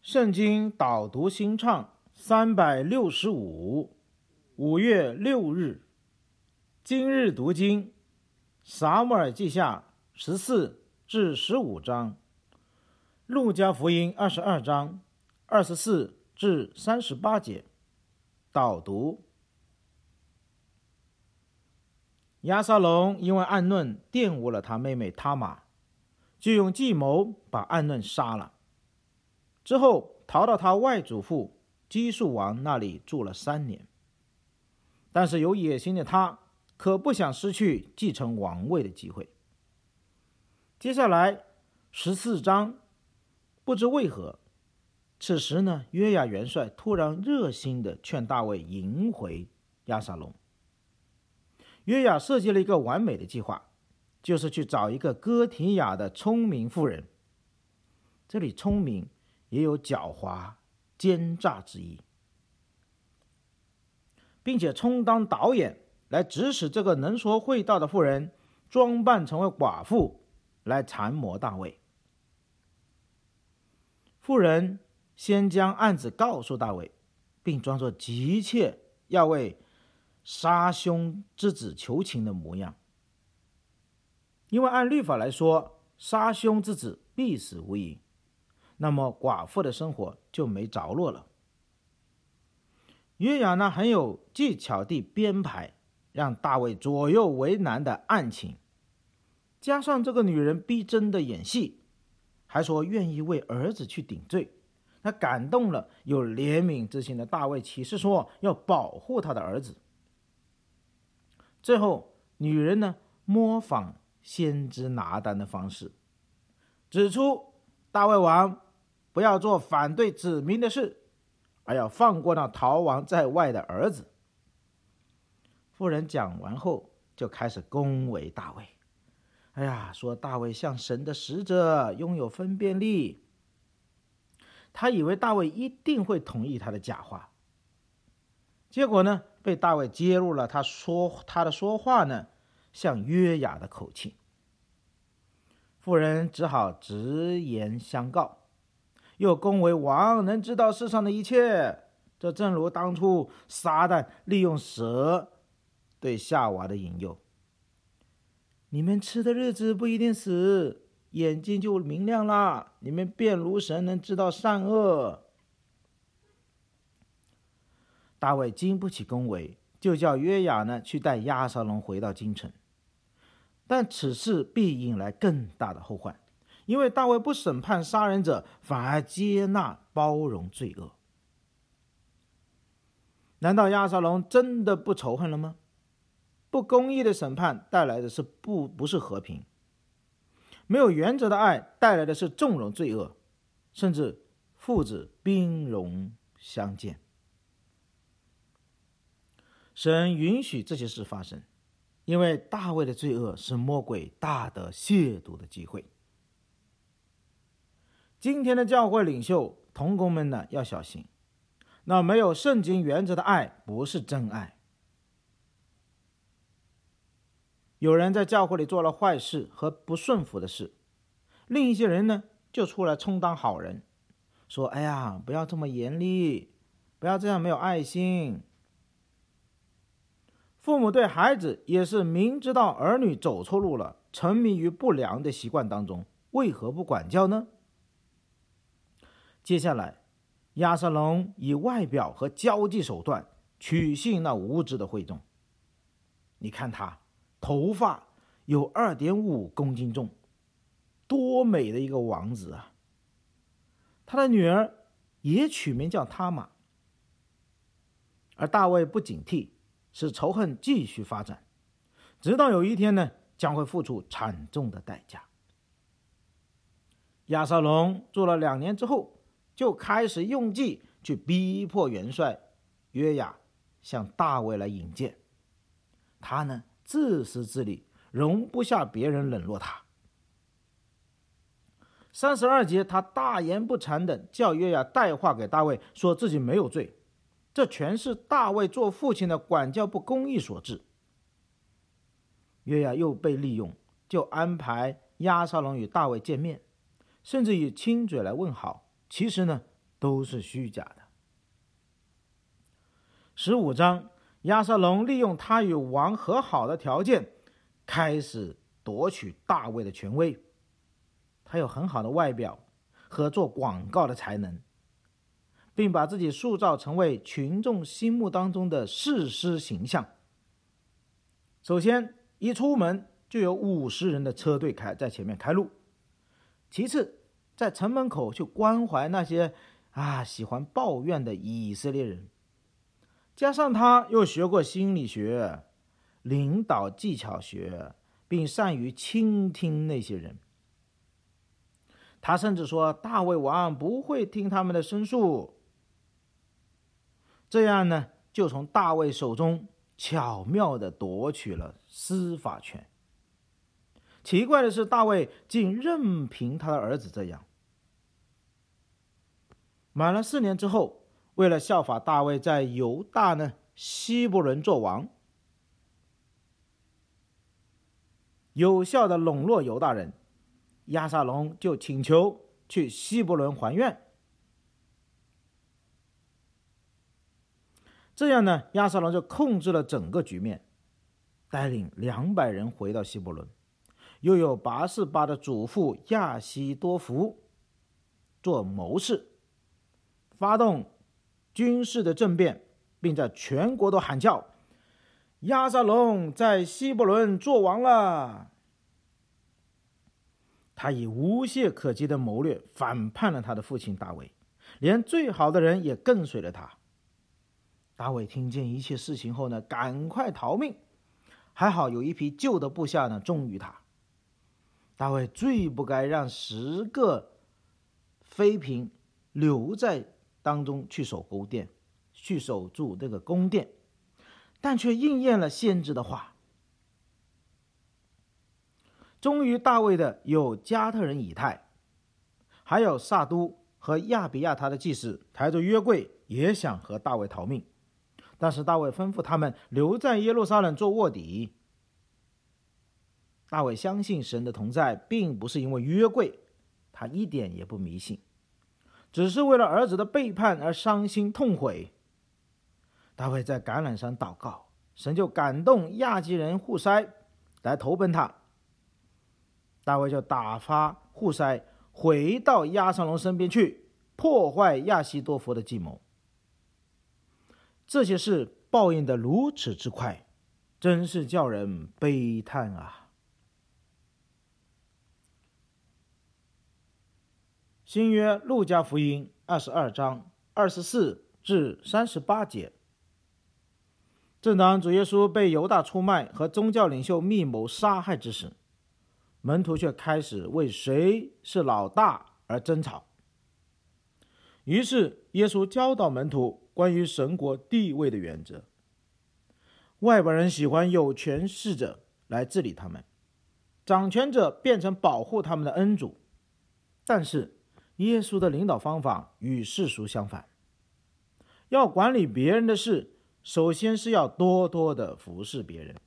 圣经导读新唱365， 5月6日，今日读经，撒母耳记下14至15章，路加福音22章24至38节。导读：押撒龙因为暗嫩玷污了他妹妹他玛，就用计谋把暗嫩杀了。之后逃到他外祖父基述王那里住了3年。但是有野心的他可不想失去继承王位的机会。接下来14章，不知为何，此时呢，约雅元帅突然热心地劝大卫迎回押撒龙。约雅设计了一个完美的计划，就是去找一个哥提亚的聪明妇人。这里聪明也有狡猾、奸诈之意，并且充当导演来指使这个能说会道的妇人装扮成为寡妇来缠磨大卫。妇人先将案子告诉大卫，并装作急切要为杀兄之子求情的模样。因为按律法来说，杀兄之子必死无疑，那么寡妇的生活就没着落了。约雅呢，很有技巧地编排让大卫左右为难的案情，加上这个女人逼真的演戏，还说愿意为儿子去顶罪，他感动了有怜悯之心的大卫，起誓说要保护他的儿子。最后女人呢，模仿先知拿单的方式，指出大卫王不要做反对子民的事，而要放过那逃亡在外的儿子。妇人讲完后就开始恭维大卫，说大卫像神的使者，拥有分辨力。他以为大卫一定会同意他的假话，结果呢，被大卫揭露了他的说话呢像约雅的口气。妇人只好直言相告，又恭维王能知道世上的一切，这正如当初撒旦利用蛇对夏娃的引诱，你们吃的日子不一定死，眼睛就明亮了，你们便如神能知道善恶。大卫经不起恭维，就叫约雅呢去带押撒龙回到京城。但此事必引来更大的后患，因为大卫不审判杀人者，反而接纳包容罪恶。难道押撒龙真的不仇恨了吗？不公义的审判带来的是不是和平，没有原则的爱带来的是纵容罪恶，甚至父子兵戎相见。神允许这些事发生，因为大卫的罪恶是魔鬼大得亵渎的机会。今天的教会领袖同工们呢，要小心，那没有圣经原则的爱不是真爱。有人在教会里做了坏事和不顺服的事，另一些人呢就出来充当好人，说不要这么严厉，不要这样没有爱心。父母对孩子也是明知道儿女走错路了，沉迷于不良的习惯当中，为何不管教呢？接下来押撒龙以外表和交际手段取信那无知的会众。你看他头发有 2.5 公斤重，多美的一个王子啊！他的女儿也取名叫他玛。而大卫不警惕，使仇恨继续发展，直到有一天呢，将会付出惨重的代价。押撒龙做了2年之后，就开始用计去逼迫元帅约雅向大卫来引荐。他呢，自私自利，容不下别人冷落他。32节，他大言不惭地叫约雅带话给大卫，说自己没有罪，这全是大卫做父亲的管教不公义所致。约雅又被利用，就安排押撒龙与大卫见面，甚至以亲嘴来问好，其实呢都是虚假的。15章，押沙龙利用他与王和好的条件，开始夺取大卫的权威。他有很好的外表和做广告的才能，并把自己塑造成为群众心目当中的士师形象。首先，一出门就有50人的车队在前面开路。其次，在城门口去关怀那些喜欢抱怨的以色列人。加上他又学过心理学、领导技巧学，并善于倾听那些人。他甚至说大卫王不会听他们的申诉，这样呢，就从大卫手中巧妙地夺取了司法权。奇怪的是，大卫竟任凭他的儿子这样。满了4年之后，为了效法大卫在犹大希伯伦做王，有效地笼络犹大人，押沙龙就请求去希伯伦还愿。这样呢，押沙龙就控制了整个局面，带领200人回到希伯伦，又有拔示巴的祖父亚希多弗做谋士，发动军事的政变，并在全国都喊叫：押沙龙在希伯伦做王了。他以无懈可击的谋略反叛了他的父亲大卫，连最好的人也跟随了他。大卫听见一切事情后呢，赶快逃命，还好有一批旧的部下忠于他。大卫最不该让10个妃嫔留在当中去守宫殿，去守住这个宫殿，但却应验了先知的话。忠于大卫的有加特人以太，还有撒都和亚比亚他的祭司抬着约柜也想和大卫逃命，但是大卫吩咐他们留在耶路撒冷做卧底。大卫相信神的同在，并不是因为约柜，他一点也不迷信，只是为了儿子的背叛而伤心痛悔。大卫在橄榄山祷告，神就感动亚基人户筛来投奔他。大卫就打发户筛回到押沙龙身边去，破坏亚希多弗的计谋。这些事报应得如此之快，真是叫人悲叹啊！新约路加福音22章24至38节。正当主耶稣被犹大出卖和宗教领袖密谋杀害之时，门徒却开始为谁是老大而争吵。于是耶稣教导门徒关于神国地位的原则。外邦人喜欢有权势者来治理他们，掌权者变成保护他们的恩主。但是耶稣的领导方法与世俗相反，要管理别人的事，首先是要多多的服侍别人。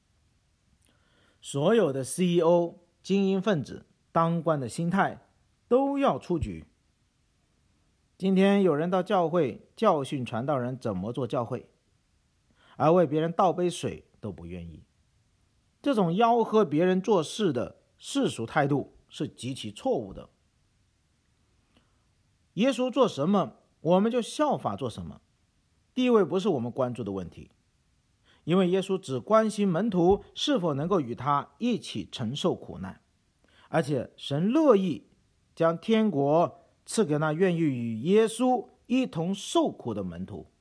所有的 CEO、精英分子、当官的心态都要出局。今天有人到教会教训传道人怎么做教会，而为别人倒杯水都不愿意。这种吆喝别人做事的世俗态度是极其错误的。耶稣做什么，我们就效法做什么。地位不是我们关注的问题，因为耶稣只关心门徒是否能够与他一起承受苦难，而且神乐意将天国赐给那愿意与耶稣一同受苦的门徒。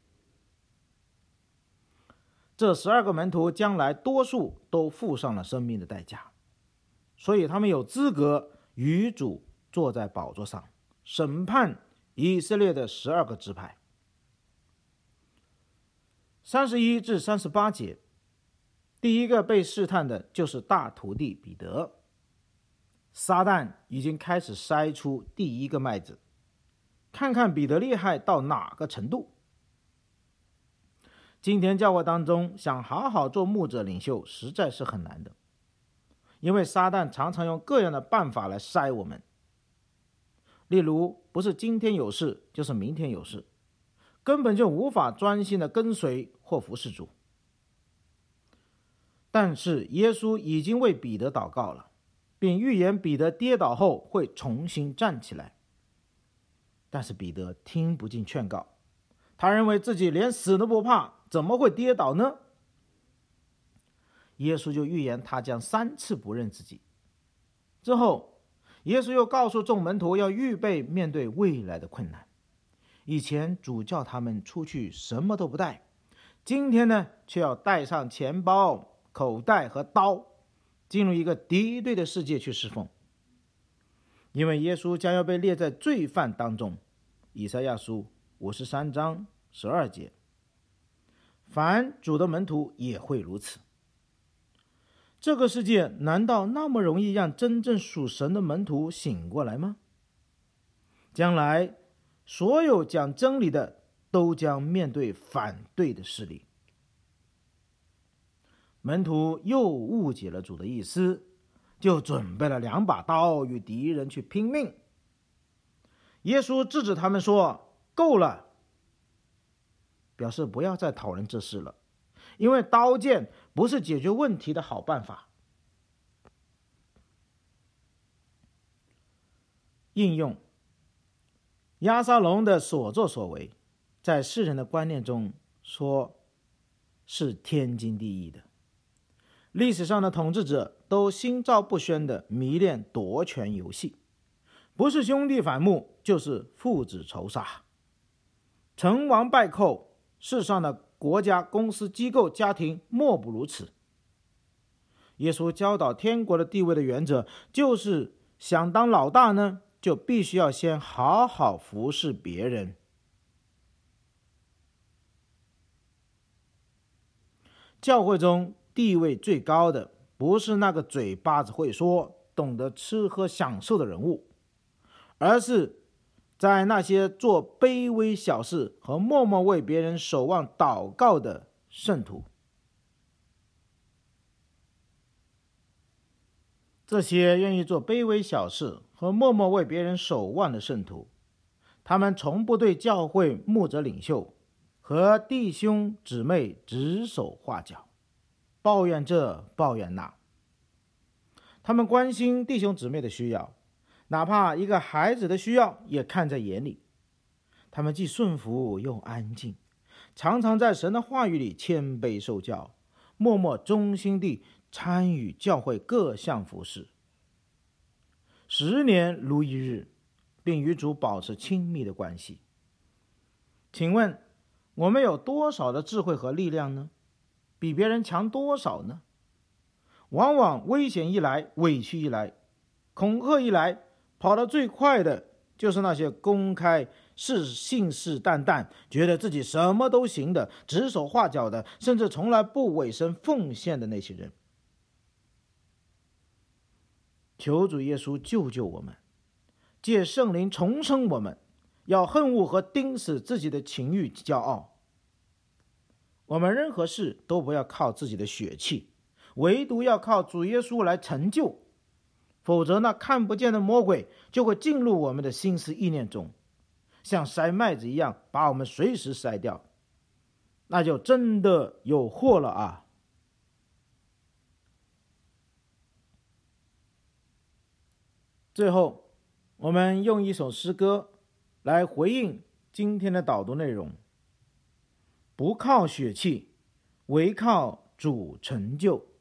这12个门徒将来多数都付上了生命的代价，所以他们有资格与主坐在宝座上，审判以色列的12个支派。31至38节，第一个被试探的就是大徒弟彼得。撒旦已经开始筛出第一个麦子，看看彼得厉害到哪个程度。今天教会当中想好好做牧者领袖实在是很难的，因为撒旦常常用各样的办法来筛我们。 例如不是今天有事就是明天有事，根本就无法专心的跟随或服侍主。但是耶稣已经为彼得祷告了，并预言彼得跌倒后会重新站起来。但是彼得听不进劝告，他认为自己连死都不怕，怎么会跌倒呢？耶稣就预言他将3次不认自己。之后耶稣又告诉众门徒要预备面对未来的困难。以前主叫他们出去什么都不带，今天呢却要带上钱包、口袋和刀，进入一个敌对的世界去侍奉。因为耶稣将要被列在罪犯当中，以赛亚书53章12节。凡主的门徒也会如此。这个世界难道那么容易让真正属神的门徒醒过来吗？将来所有讲真理的都将面对反对的势力。门徒又误解了主的意思，就准备了2把刀与敌人去拼命。耶稣制止他们说：够了，表示不要再讨论这事了，因为刀剑不是解决问题的好办法。应用押沙龙的所作所为，在世人的观念中说是天经地义的。历史上的统治者都心照不宣地迷恋夺权游戏，不是兄弟反目，就是父子仇杀，成王败寇，世上的国家、公司、机构、家庭莫不如此。耶稣教导天国的地位的原则，就是想当老大呢，就必须要先好好服侍别人。教会中地位最高的，不是那个嘴巴子会说、懂得吃喝享受的人物，而是在那些做卑微小事和默默为别人守望祷告的圣徒。这些愿意做卑微小事和默默为别人守望的圣徒，他们从不对教会牧者领袖和弟兄姊妹指手画脚，抱怨这抱怨那。他们关心弟兄姊妹的需要，哪怕一个孩子的需要也看在眼里。他们既顺服又安静，常常在神的话语里谦卑受教，默默忠心地参与教会各项服事，10年如一日，并与主保持亲密的关系。请问我们有多少的智慧和力量呢？比别人强多少呢？往往危险一来，委屈一来，恐吓一来，跑得最快的就是那些公开信誓旦旦，觉得自己什么都行的，指手画脚的，甚至从来不委身奉献的那些人。求主耶稣救救我们，借圣灵重生我们，要恨恶和盯死自己的情欲骄傲。我们任何事都不要靠自己的血气，唯独要靠主耶稣来成就，否则那看不见的魔鬼就会进入我们的心思意念中，像筛麦子一样把我们随时筛掉，那就真的有祸了啊！最后，我们用一首诗歌来回应今天的导读内容：不靠血气，唯靠主成就。